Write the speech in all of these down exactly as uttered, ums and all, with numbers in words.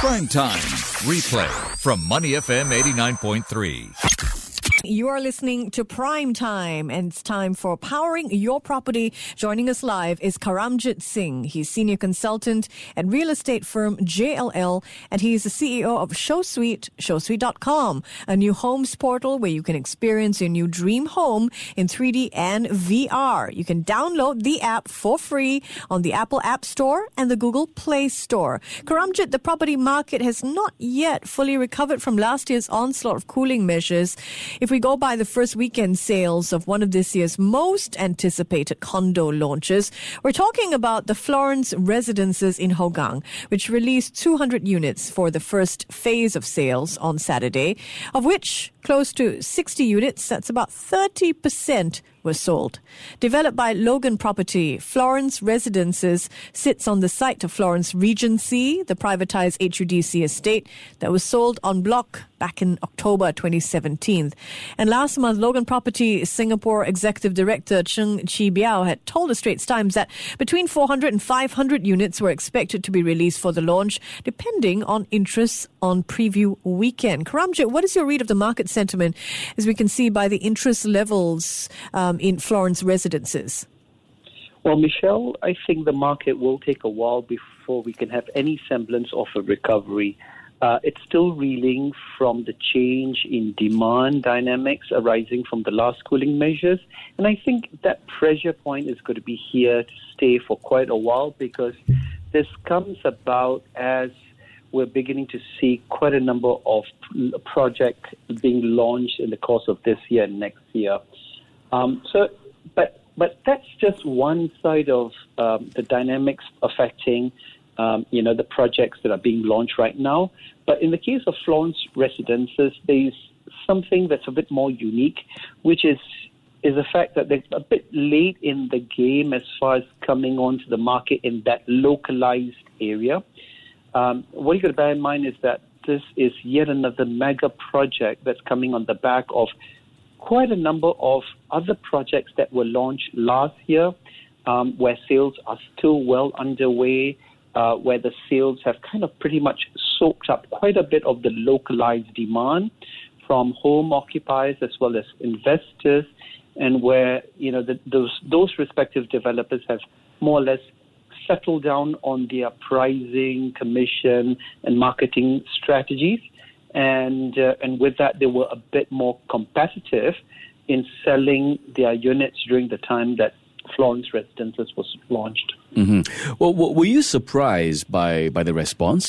Prime Time. Replay from Money F M eighty-nine point three. You are listening to Prime Time, and it's time for Powering Your Property. Joining us live is Karamjit Singh. He's senior consultant at real estate firm J L L, and he's the C E O of ShowSuite, show suite dot com, a new homes portal where you can experience your new dream home in three D and V R. You can download the app for free on the Apple App Store and the Google Play Store. Karamjit, the property market has not yet fully recovered from last year's onslaught of cooling measures. If we go by the first weekend sales of one of this year's most anticipated condo launches, we're talking about the Florence Residences in Hougang, which released two hundred units for the first phase of sales on Saturday, of which close to sixty units, that's about thirty percent, were sold. Developed by Logan Property, Florence Residences sits on the site of Florence Regency, the privatized H U D C estate that was sold en bloc back in October twenty seventeen. And last month, Logan Property Singapore Executive Director Cheng Chi Biao had told the Straits Times that between four hundred and five hundred units were expected to be released for the launch, depending on interest on preview weekend. Karamjit, what is your read of the market sentiment, as we can see by the interest levels um, in Florence Residences? Well, Michelle, I think the market will take a while before we can have any semblance of a recovery. Uh, it's still reeling from the change in demand dynamics arising from the last cooling measures. And I think that pressure point is going to be here to stay for quite a while, because this comes about as we're beginning to see quite a number of projects being launched in the course of this year and next year. Um, so, but but that's just one side of um, the dynamics affecting Um, you know, the projects that are being launched right now. But in the case of Florence Residences, there's something that's a bit more unique, which is is the fact that they're a bit late in the game as far as coming onto the market in that localized area. Um, what you've got to bear in mind is that this is yet another mega project that's coming on the back of quite a number of other projects that were launched last year, um, where sales are still well underway, Uh, where the sales have kind of pretty much soaked up quite a bit of the localized demand from home occupiers as well as investors, and where, you know, the, those those respective developers have more or less settled down on their pricing, commission, and marketing strategies, and uh, and with that they were a bit more competitive in selling their units during the time that Florence Residences was launched. Mm-hmm. Well, were you surprised by, by the response?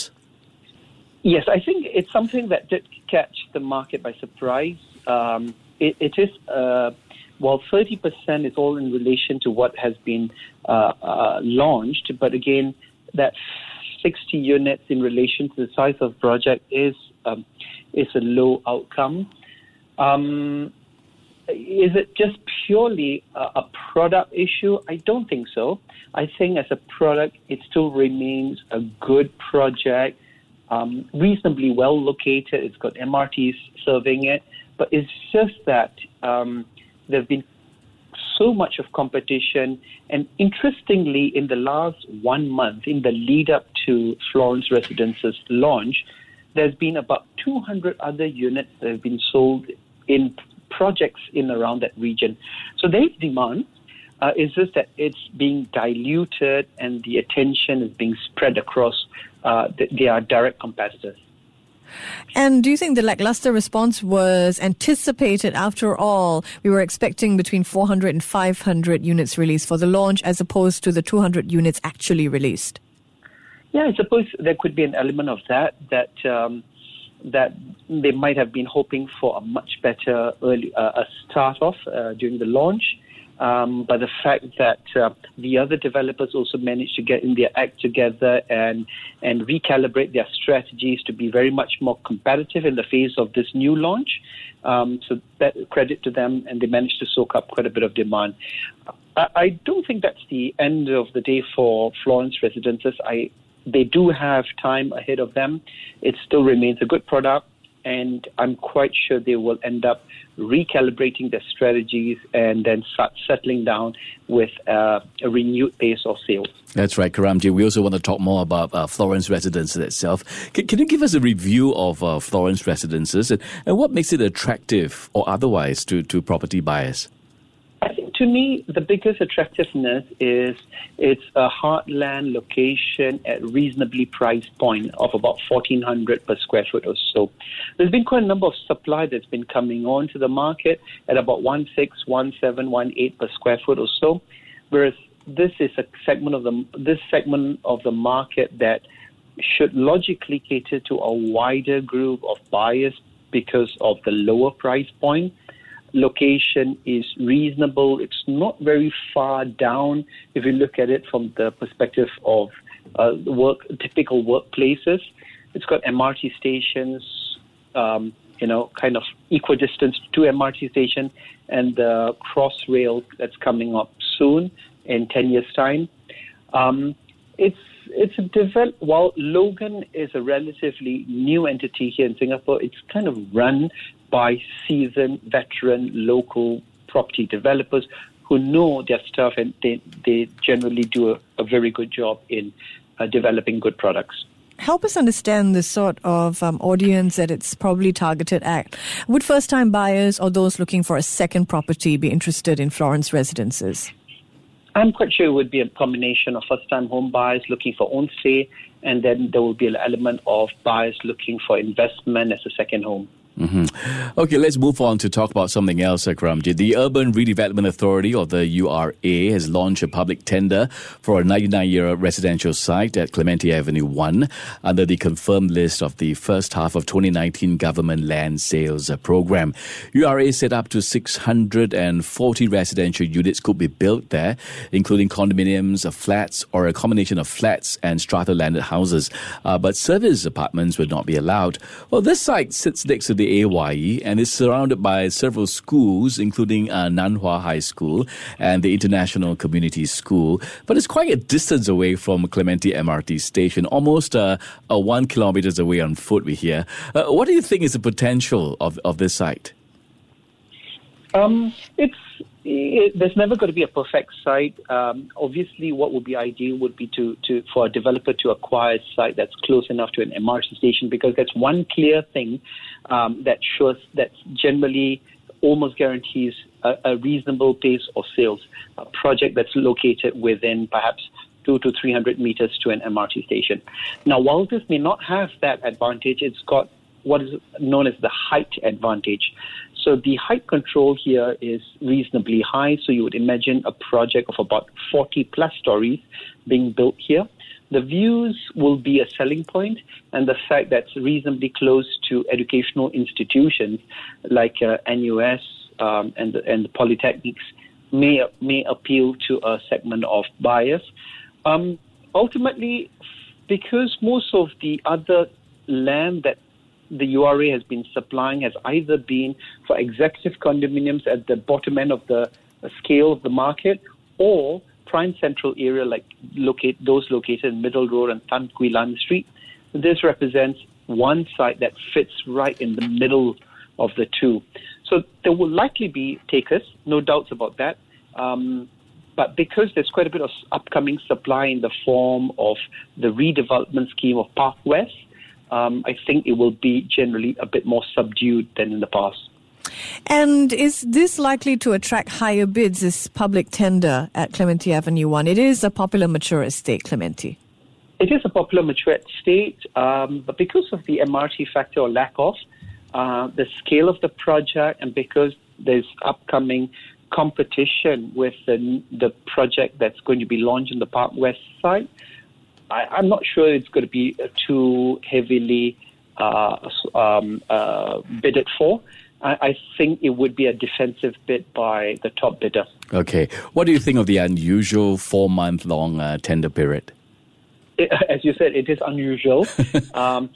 Yes, I think it's something that did catch the market by surprise. Um, it, it is, uh, well, thirty percent is all in relation to what has been uh, uh, launched, but again, that sixty units in relation to the size of project is um, is a low outcome. Um, Is it just purely a, a product issue? I don't think so. I think as a product, it still remains a good project, um, reasonably well located. It's got M R Ts serving it. But it's just that um, there have been so much of competition. And interestingly, in the last one month, in the lead up to Florence Residences launch, there's been about two hundred other units that have been sold in projects in around that region. So there's demand. Uh, it's just that it's being diluted and the attention is being spread across uh, the, their direct competitors. And do you think the lackluster response was anticipated? After all, we were expecting between four hundred and five hundred units released for the launch as opposed to the two hundred units actually released. Yeah, I suppose there could be an element of that, that um, that they might have been hoping for a much better early uh, a start off uh, during the launch. Um, but the fact that uh, the other developers also managed to get in their act together and and recalibrate their strategies to be very much more competitive in the face of this new launch. Um, so that credit to them, and they managed to soak up quite a bit of demand. I, I don't think that's the end of the day for Florence Residences. I They do have time ahead of them. It still remains a good product. and I'm quite sure they will end up recalibrating their strategies and then start settling down with uh, a renewed pace of sales. That's right, Karamjit. We also want to talk more about uh, Florence Residences itself. Can, can you give us a review of uh, Florence Residences and, and what makes it attractive or otherwise to, to property buyers? I think to me, the biggest attractiveness is it's a heartland location at reasonably priced point of about fourteen hundred per square foot or so. There's been quite a number of supply that's been coming on to the market at about one six, one seven, one eight per square foot or so, whereas this is a segment of the this segment of the market that should logically cater to a wider group of buyers because of the lower price point. Location is reasonable. It's not very far down if you look at it from the perspective of uh, work, typical workplaces. It's got M R T stations, um, you know, kind of equidistant to M R T station, and the Crossrail that's coming up soon in ten years' time. Um, it's it's a develop. While Logan is a relatively new entity here in Singapore, it's kind of run by seasoned, veteran, local property developers who know their stuff, and they, they generally do a, a very good job in uh, developing good products. Help us understand the sort of um, audience that it's probably targeted at. Would first-time buyers or those looking for a second property be interested in Florence Residences? I'm quite sure it would be a combination of first-time home buyers looking for own stay, and then there will be an element of buyers looking for investment as a second home. Mm-hmm. Okay, let's move on to talk about something else, Karamjit. The Urban Redevelopment Authority, or the U R A, has launched a public tender for a ninety-nine-year residential site at Clementi Avenue one under the confirmed list of the first half of twenty nineteen government land sales program. U R A said up to six hundred forty residential units could be built there, including condominiums, flats, or a combination of flats and strata-landed houses. Uh, but service apartments would not be allowed. Well, this site sits next to the A Y E and is surrounded by several schools, including uh, Nanhua High School and the International Community School. But it's quite a distance away from Clementi M R T station, almost uh, uh, one kilometers away on foot, we hear. Uh, what do you think is the potential of, of this site? Um, it's it, there's never going to be a perfect site. Um, obviously, what would be ideal would be to, to for a developer to acquire a site that's close enough to an M R T station, because that's one clear thing um, that shows that generally almost guarantees a, a reasonable pace of sales. A project that's located within perhaps two to three hundred meters to an M R T station. Now, while this may not have that advantage, it's got what is known as the height advantage. So the height control here is reasonably high. So you would imagine a project of about forty plus stories being built here. The views will be a selling point, and the fact that it's reasonably close to educational institutions like uh, N U S um, and, the, and the polytechnics may may appeal to a segment of buyers. Um, ultimately, because most of the other land that the U R A has been supplying has either been for executive condominiums at the bottom end of the scale of the market, or prime central area like locate those located in Middle Road and Tan Quee Lan Street. This represents one site that fits right in the middle of the two. So there will likely be takers, no doubts about that. Um, but because there's quite a bit of upcoming supply in the form of the redevelopment scheme of Park West, Um, I think it will be generally a bit more subdued than in the past. And is this likely to attract higher bids, this public tender at Clementi Avenue one? It is a popular mature estate, Clementi. It is a popular mature estate, um, but because of the M R T factor or lack of, uh, the scale of the project, and because there's upcoming competition with the, the project that's going to be launched in the Park West site, I, I'm not sure it's going to be too heavily uh, um, uh, bidded for. I, I think it would be a defensive bid by the top bidder. Okay. What do you think of the unusual four-month-long uh, tender period? It, as you said, it is unusual. um,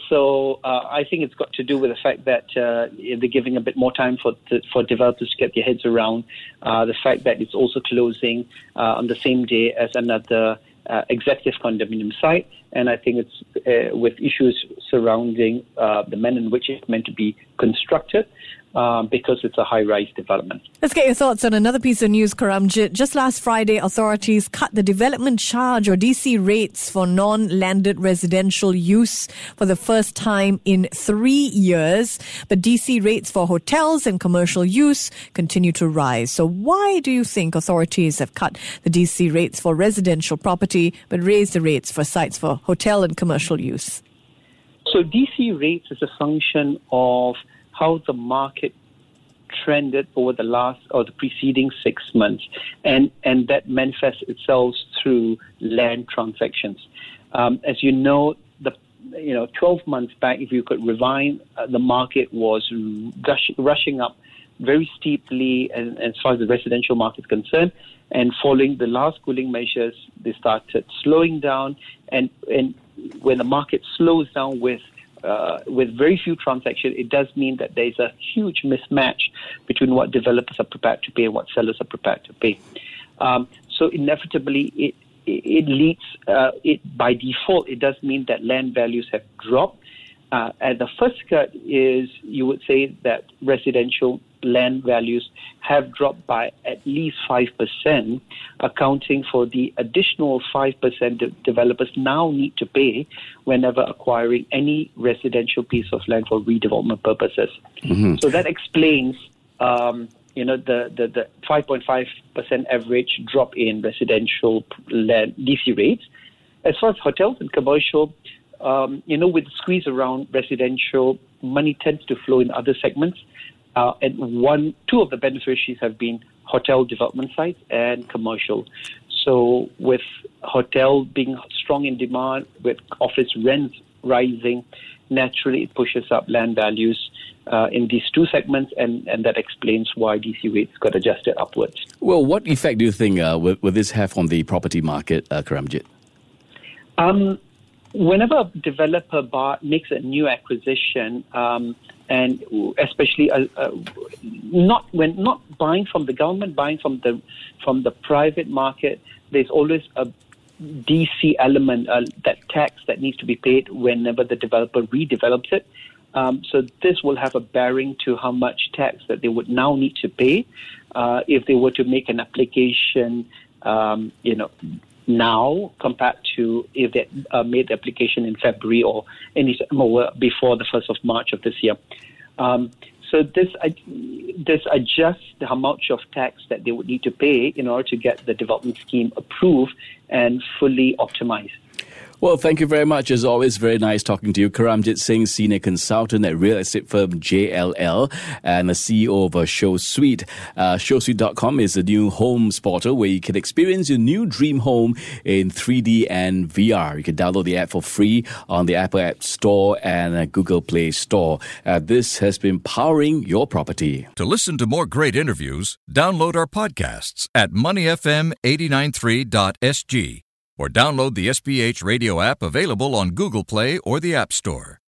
so uh, I think it's got to do with the fact that uh, they're giving a bit more time for to, for developers to get their heads around uh, the fact that it's also closing uh, on the same day as another Uh, executive condominium site, And I think it's uh, with issues surrounding uh, the manner in which it's meant to be constructed, um, because it's a high-rise development. Let's get your thoughts on another piece of news, Karamjit. Just last Friday, authorities cut the development charge or D C rates for non-landed residential use for the first time in three years. But D C rates for hotels and commercial use continue to rise. So why do you think authorities have cut the D C rates for residential property but raised the rates for sites for hotel and commercial use? So D C rates is a function of how the market trended over the last or the preceding six months, and, and that manifests itself through land transactions. Um, as you know, the you know twelve months back, if you could rewind, uh, the market was rush, rushing up very steeply, and, as far as the residential market is concerned. And following the last cooling measures, they started slowing down, and and when the market slows down with Uh, with very few transactions, it does mean that there is a huge mismatch between what developers are prepared to pay and what sellers are prepared to pay. Um, so inevitably, it it, it leads, uh, it by default, it does mean that land values have dropped. Uh, and the first cut is, you would say that residential land values have dropped by at least five percent, accounting for the additional five percent that developers now need to pay whenever acquiring any residential piece of land for redevelopment purposes. Mm-hmm. So that explains, um, you know, the, the, the five point five percent average drop in residential land D C rates. As far as hotels and commercial, Um, you know, with the squeeze around residential, money tends to flow in other segments. Uh, and one, two of the beneficiaries have been hotel development sites and commercial. So with hotel being strong in demand, with office rents rising, naturally it pushes up land values uh, in these two segments, and, and that explains why D C rates got adjusted upwards. Well, what effect do you think uh, will, will this have on the property market, uh, Karamjit? Um, Whenever a developer bar makes a new acquisition, um, and especially uh, uh, not when not buying from the government, buying from the from the private market, there's always a D C element, uh, that tax that needs to be paid whenever the developer redevelops it. Um, so this will have a bearing to how much tax that they would now need to pay uh, if they were to make an application, um, you know, now compared to if they uh, made the application in February or any more before the first of March of this year. Um, so this uh, this adjusts how much of tax that they would need to pay in order to get the development scheme approved and fully optimized. Well, thank you very much. As always, very nice talking to you. Karamjit Singh, Senior Consultant at real estate firm J L L and the C E O of uh, ShowSuite. Uh, ShowSuite dot com is a new homes portal where you can experience your new dream home in three D and V R. You can download the app for free on the Apple App Store and uh, Google Play Store. Uh, this has been powering your property. To listen to more great interviews, download our podcasts at money f m eight nine three dot s g or download the S P H radio app available on Google Play or the App Store.